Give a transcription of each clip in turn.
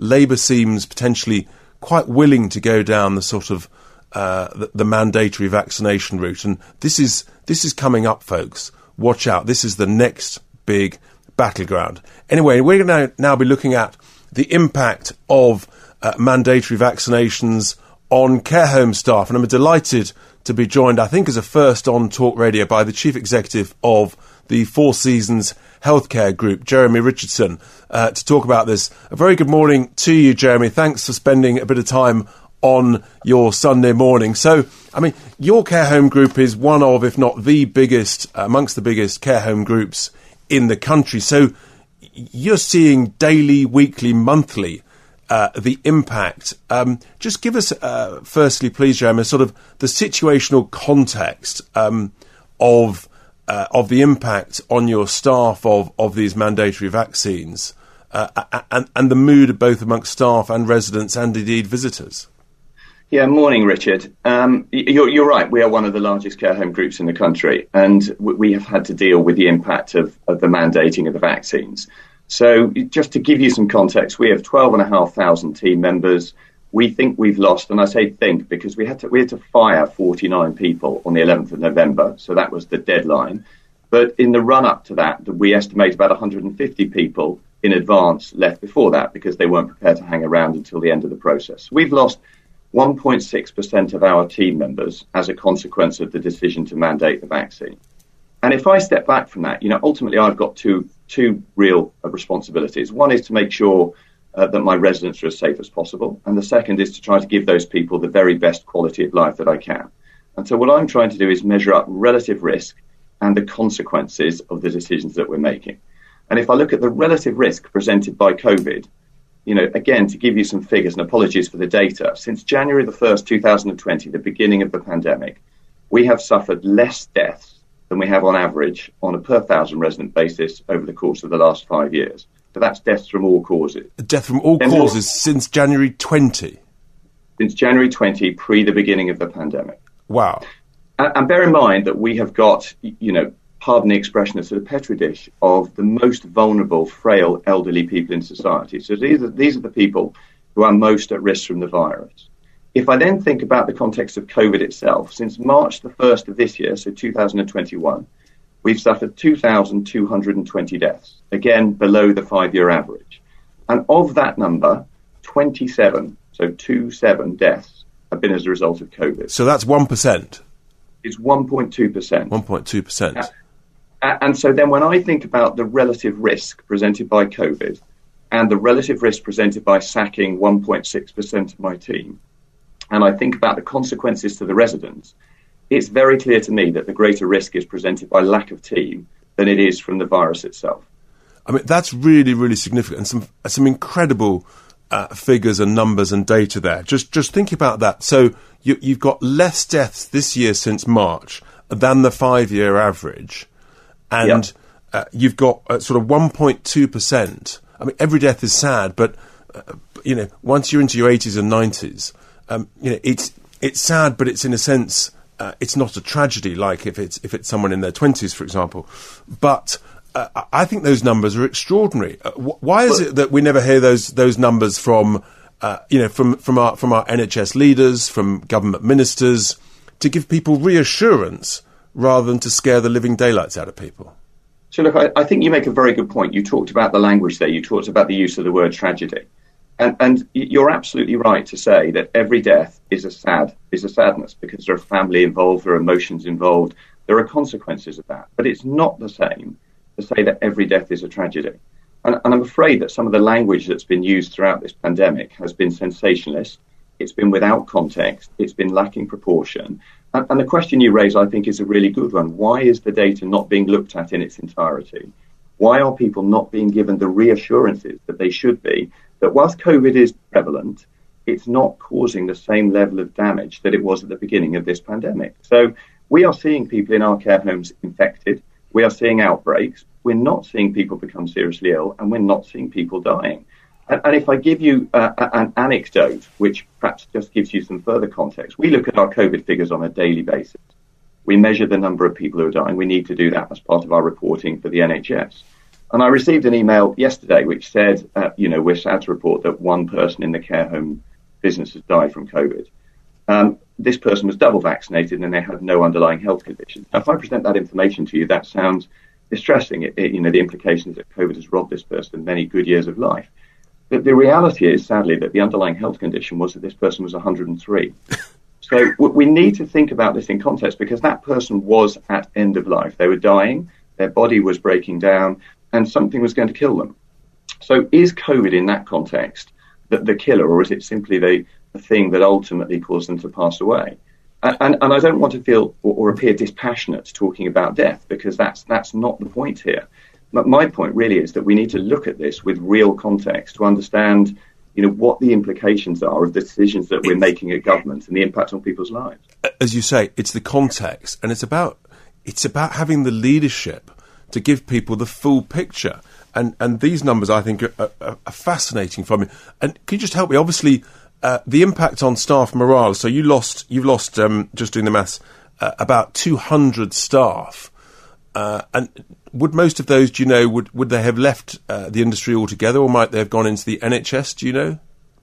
Labour seems potentially quite willing to go down the sort of the mandatory vaccination route. And this is coming up, folks. Watch out. This is the next big battleground. Anyway, we're going to now be looking at the impact of mandatory vaccinations on care home staff. And I'm delighted to be joined, I think as a first on Talk Radio, by the Chief Executive of the Four Seasons Healthcare Group, Jeremy Richardson, to talk about this. A very good morning to you, Jeremy. Thanks for spending a bit of time on your Sunday morning. So, I mean, your care home group is one of, if not the biggest, amongst the biggest care home groups in the country. So you're seeing daily, weekly, monthly the impact. Just give us, firstly, please, Jeremy, sort of the situational context of the impact on your staff of these mandatory vaccines and the mood both amongst staff and residents and indeed visitors. Yeah, morning, Richard. You're right. We are one of the largest care home groups in the country, and we have had to deal with the impact of the mandating of the vaccines. So just to give you some context, we have 12,500 team members. We think we've lost, and I say think because we had to fire 49 people on the 11th of November, so that was the deadline. But in the run-up to that, we estimate about 150 people in advance left before that because they weren't prepared to hang around until the end of the process. We've lost 1.6% of our team members as a consequence of the decision to mandate the vaccine. And if I step back from that, ultimately I've got two real responsibilities. One is to make sure that my residents are as safe as possible. And the second is to try to give those people the very best quality of life that I can. And so what I'm trying to do is measure up relative risk and the consequences of the decisions that we're making. And if I look at the relative risk presented by COVID, again, to give you some figures, and apologies for the data, since January the 1st, 2020, the beginning of the pandemic, we have suffered less deaths than we have on average on a per 1,000 resident basis over the course of the last 5 years. So that's deaths from all causes. Death from all causes since January 20? Since January 20, pre the beginning of the pandemic. Wow. And bear in mind that we have got, pardon the expression, a sort of petri dish of the most vulnerable, frail, elderly people in society. So these are the people who are most at risk from the virus. If I then think about the context of COVID itself, since March the 1st of this year, so 2021, we've suffered 2,220 deaths, again, below the 5-year average. And of that number, 27 deaths have been as a result of COVID. So that's 1%. It's 1.2%. 1.2%. And so then when I think about the relative risk presented by COVID and the relative risk presented by sacking 1.6% of my team, and I think about the consequences to the residents, it's very clear to me that the greater risk is presented by lack of team than it is from the virus itself. I mean, that's really, really significant. And some incredible figures and numbers and data there. Just think about that. So you've got less deaths this year since March than the 5-year average. And you've got sort of 1.2%. I mean, every death is sad, but, once you're into your 80s and 90s, it's sad, but it's in a sense, it's not a tragedy like if it's someone in their 20s, for example. But I think those numbers are extraordinary. Why is it that we never hear those numbers from our NHS leaders, from government ministers, to give people reassurance rather than to scare the living daylights out of people? So look, I think you make a very good point. You talked about the language there. You talked about the use of the word tragedy. And you're absolutely right to say that every death is a sadness because there are family involved, there are emotions involved, there are consequences of that. But it's not the same to say that every death is a tragedy. And I'm afraid that some of the language that's been used throughout this pandemic has been sensationalist. It's been without context. It's been lacking proportion. And the question you raise, I think, is a really good one. Why is the data not being looked at in its entirety? Why are people not being given the reassurances that they should be, that whilst COVID is prevalent, it's not causing the same level of damage that it was at the beginning of this pandemic? So we are seeing people in our care homes infected. We are seeing outbreaks. We're not seeing people become seriously ill, and we're not seeing people dying. And if I give you an anecdote, which perhaps just gives you some further context, we look at our COVID figures on a daily basis. We measure the number of people who are dying. We need to do that as part of our reporting for the NHS. And I received an email yesterday which said, we're sad to report that one person in the care home business has died from COVID. This person was double vaccinated and they had no underlying health conditions. Now, if I present that information to you, that sounds distressing. The implications that COVID has robbed this person many good years of life. The reality is, sadly, that the underlying health condition was that this person was 103. So we need to think about this in context, because that person was at end of life. They were dying, their body was breaking down, and something was going to kill them. So is COVID in that context the killer, or is it simply the thing that ultimately caused them to pass away? And I don't want to feel or appear dispassionate talking about death, because that's not the point here. But my point really is that we need to look at this with real context to understand, what the implications are of the decisions that we're making at government and the impact on people's lives. As you say, it's the context, and it's about having the leadership to give people the full picture. And these numbers, I think, are fascinating for me. And can you just help me? Obviously, the impact on staff morale. So you've lost, just doing the maths, about 200 staff. And would most of those, do you know, would they have left the industry altogether, or might they have gone into the NHS, do you know?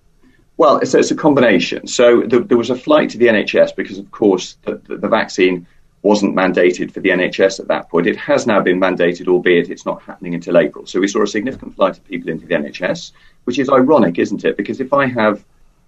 Well, it's a combination. So there was a flight to the NHS because, of course, the vaccine wasn't mandated for the NHS at that point. It has now been mandated, albeit it's not happening until April. So we saw a significant flight of people into the NHS, which is ironic, isn't it? Because if I have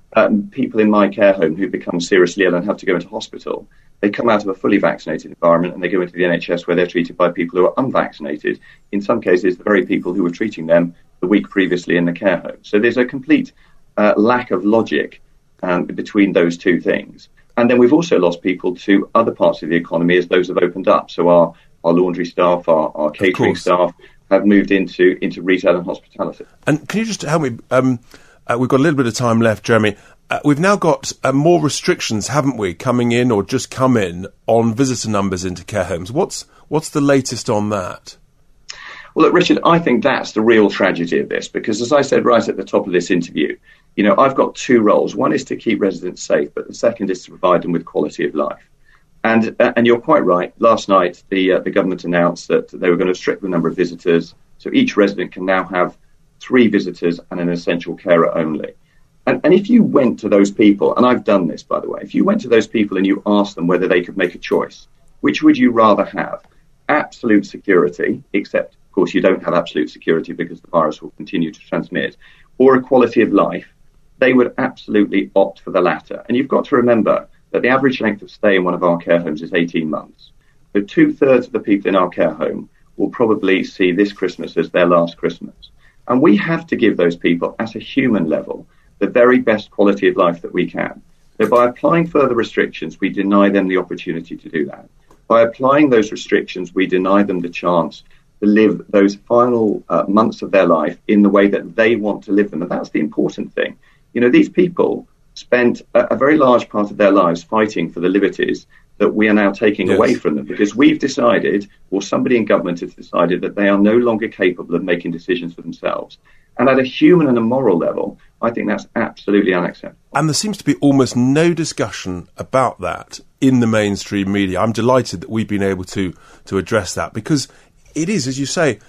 people in my care home who become seriously ill and have to go into hospital, they come out of a fully vaccinated environment and they go into the NHS, where they're treated by people who are unvaccinated, in some cases the very people who were treating them the week previously in the care home. So there's a complete lack of logic between those two things. And then we've also lost people to other parts of the economy as those have opened up. So our laundry staff, our catering staff have moved into retail and hospitality. And can you just help me? We've got a little bit of time left, Jeremy. We've now got more restrictions, haven't we, coming in or just come in on visitor numbers into care homes. What's the latest on that? Well, look, Richard, I think that's the real tragedy of this, because as I said right at the top of this interview, I've got two roles. One is to keep residents safe, but the second is to provide them with quality of life. And you're quite right. Last night, the government announced that they were going to restrict the number of visitors. So each resident can now have 3 visitors and an essential carer only. And if you went to those people, and I've done this, by the way, if you went to those people and you asked them whether they could make a choice, which would you rather have? Absolute security, except, of course, you don't have absolute security because the virus will continue to transmit, or a quality of life, they would absolutely opt for the latter. And you've got to remember that the average length of stay in one of our care homes is 18 months. So 2/3 of the people in our care home will probably see this Christmas as their last Christmas. And we have to give those people, at a human level, the very best quality of life that we can. So by applying further restrictions, we deny them the opportunity to do that. By applying those restrictions, we deny them the chance to live those final months of their life in the way that they want to live them. And that's the important thing. These people spent a very large part of their lives fighting for the liberties that we are now taking away from them, because we've decided, or somebody in government has decided, that they are no longer capable of making decisions for themselves. And at a human and a moral level, I think that's absolutely unacceptable. And there seems to be almost no discussion about that in the mainstream media. I'm delighted that we've been able to address that, because it is, as you say,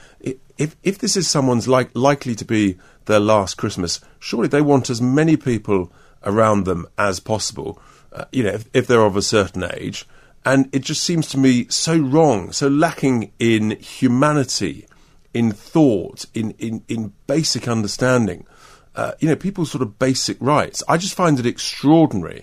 if this is someone's likely to be their last Christmas, surely they want as many people around them as possible, if they're of a certain age. And it just seems to me so wrong, so lacking in humanity, in thought, in basic understanding, people's sort of basic rights. I just find it extraordinary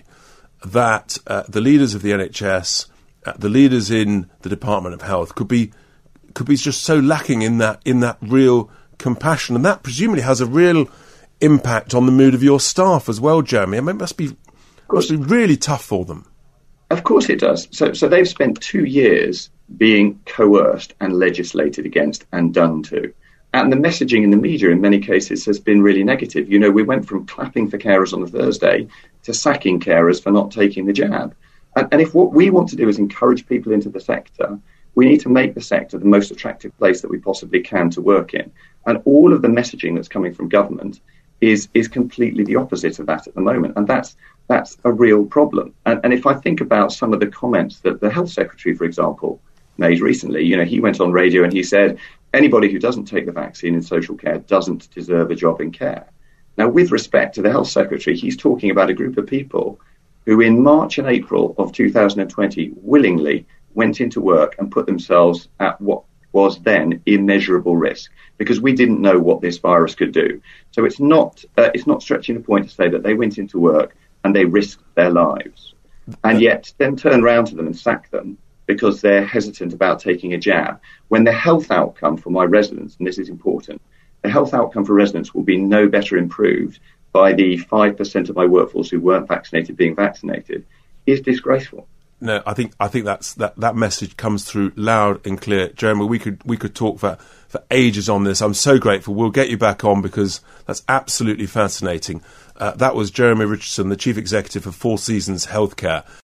that the leaders of the NHS, the leaders in the Department of Health could be just so lacking in that real compassion, and that presumably has a real impact on the mood of your staff as well, Jeremy. I mean, it must be really tough for them. Of course it does. So they've spent 2 years being coerced and legislated against and done to. And the messaging in the media in many cases has been really negative. We went from clapping for carers on a Thursday to sacking carers for not taking the jab. And if what we want to do is encourage people into the sector, we need to make the sector the most attractive place that we possibly can to work in. And all of the messaging that's coming from government is completely the opposite of that at the moment. And that's a real problem. And if I think about some of the comments that the Health Secretary, for example, made recently, he went on radio and he said, anybody who doesn't take the vaccine in social care doesn't deserve a job in care. Now, with respect to the Health Secretary, he's talking about a group of people who in March and April of 2020 willingly went into work and put themselves at what was then immeasurable risk, because we didn't know what this virus could do. So it's not stretching the point to say that they went into work and they risked their lives, and yet then turn around to them and sack them because they're hesitant about taking a jab, when the health outcome for my residents, and this is important, the health outcome for residents will be no better improved by the 5% of my workforce who weren't vaccinated being vaccinated, is disgraceful. No, I think that message comes through loud and clear. Jeremy, we could talk for ages on this. I'm so grateful. We'll get you back on because that's absolutely fascinating. That was Jeremy Richardson, the Chief Executive of Four Seasons Healthcare.